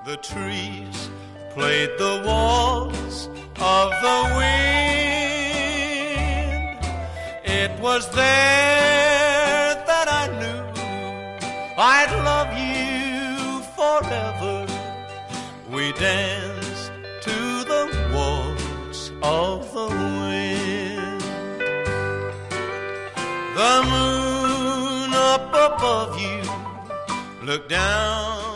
The trees played the waltz of the wind. It was there that I knew I'd love you forever. We danced to the waltz of the wind. The moon up above you looked down